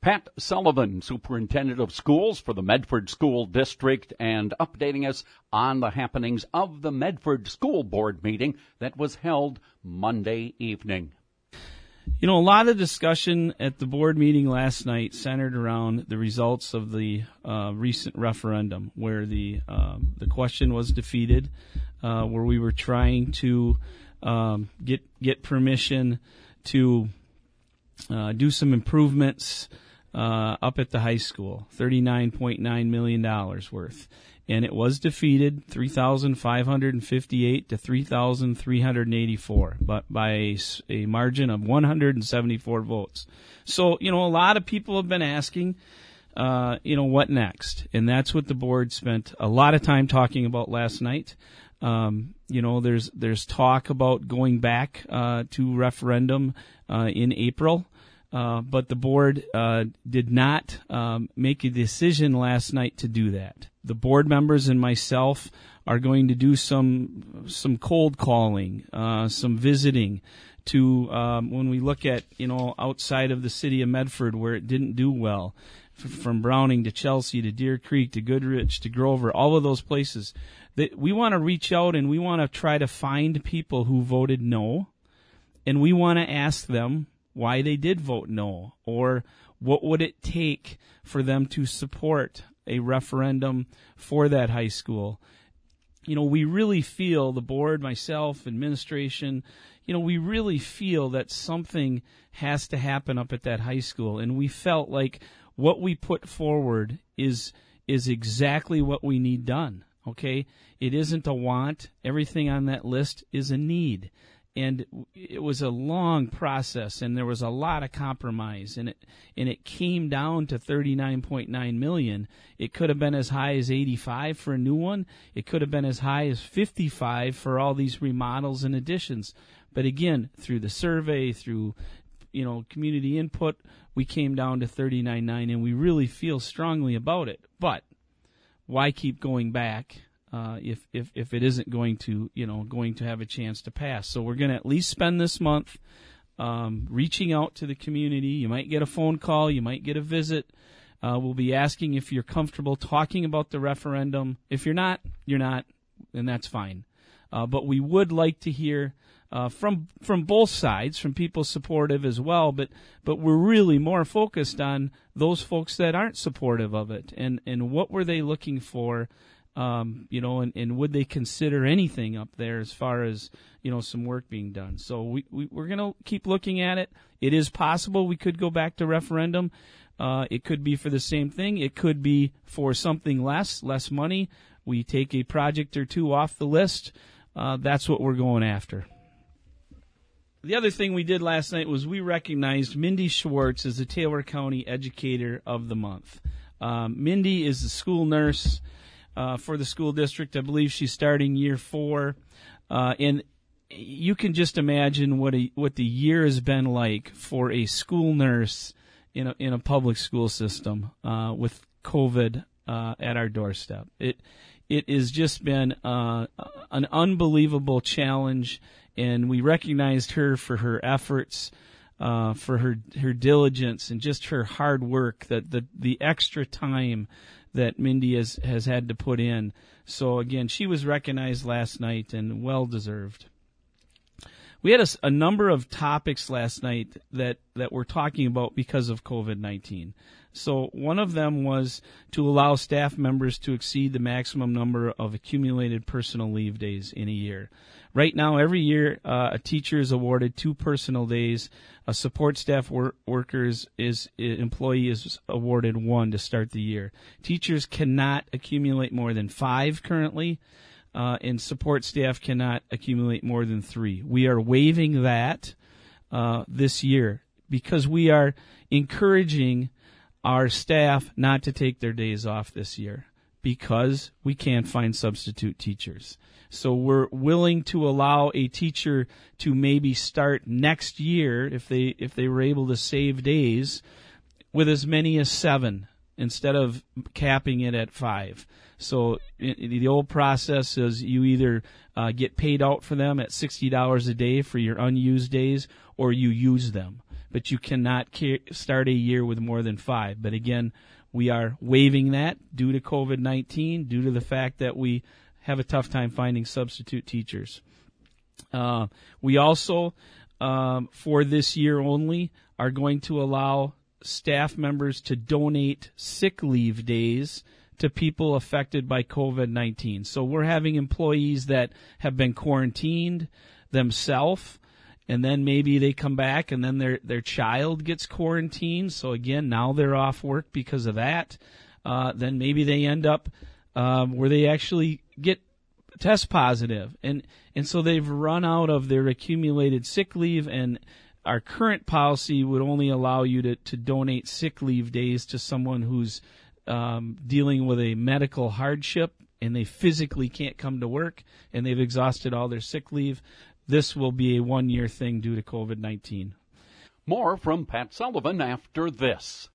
Pat Sullivan, Superintendent of Schools for the Medford School District, and updating us on the happenings of the Medford School Board meeting that was held Monday evening. You know, a lot of discussion at the board meeting last night centered around the results of the recent referendum, where the question was defeated, where we were trying to get permission to do some improvements up at the high school, $39.9 million worth. And it was defeated, 3,558 to 3,384, but by a margin of 174 votes. So, you know, a lot of people have been asking, what next? And that's what the board spent a lot of time talking about last night. There's talk about going back to referendum in April. But the board did not make a decision last night to do that. The board members and myself are going to do some cold calling, some visiting to when we look at, outside of the city of Medford where it didn't do well, from Browning to Chelsea to Deer Creek to Goodrich to Grover, all of those places. That we want to reach out and we want to try to find people who voted no, and we want to ask them why they did vote no, or what would it take for them to support a referendum for that high school. We really feel, the board, myself, administration, we really feel that something has to happen up at that high school, and we felt like what we put forward is exactly what we need done, okay? It isn't a want. Everything on that list is a need. And it was a long process, and there was a lot of compromise, and it came down to $39.9 million. It could have been as high as 85 for a new one. It could have been as high as 55 for all these remodels and additions. But again, through the survey, through community input, we came down to $39.9, and we really feel strongly about it. But why keep going back? If it isn't going to have a chance to pass. So we're going to at least spend this month reaching out to the community. You might get a phone call. You might get a visit. We'll be asking if you're comfortable talking about the referendum. If you're not, and that's fine. But we would like to hear from both sides, from people supportive as well, but we're really more focused on those folks that aren't supportive of it, and what were they looking for, and would they consider anything up there as far as, some work being done. So we're going to keep looking at it. It is possible we could go back to referendum. It could be for the same thing. It could be for something less money. We take a project or two off the list. That's what we're going after. The other thing we did last night was we recognized Mindy Schwartz as the Taylor County Educator of the Month. Mindy is the school nurse for the school district. I believe she's starting year 4. And you can just imagine what the year has been like for a school nurse in a public school system with COVID at our doorstep. It has just been an unbelievable challenge, and we recognized her for her efforts, for her diligence, and just her hard work, that the extra time that Mindy has had to put in. So again, she was recognized last night, and well deserved. We had a number of topics last night that we're talking about because of COVID-19. So one of them was to allow staff members to exceed the maximum number of accumulated personal leave days in a year. Right now, every year, a teacher is awarded 2 personal days. A support staff employee is awarded 1 to start the year. Teachers cannot accumulate more than 5 currently, and support staff cannot accumulate more than 3. We are waiving that this year because we are encouraging our staff not to take their days off this year because we can't find substitute teachers. So we're willing to allow a teacher to maybe start next year, if they were able to save days, with as many as 7 instead of capping it at 5. So the old process is you either get paid out for them at $60 a day for your unused days, or you use them. but you cannot start a year with more than 5. But again, we are waiving that due to COVID-19, due to the fact that we have a tough time finding substitute teachers. We also, for this year only, are going to allow staff members to donate sick leave days to people affected by COVID-19. So we're having employees that have been quarantined themselves, and then maybe they come back and then their child gets quarantined. So again, now they're off work because of that. Then maybe they end up where they actually get test positive. And so they've run out of their accumulated sick leave, and our current policy would only allow you to donate sick leave days to someone who's dealing with a medical hardship and they physically can't come to work and they've exhausted all their sick leave. This will be a 1-year thing due to COVID-19. More from Pat Sullivan after this.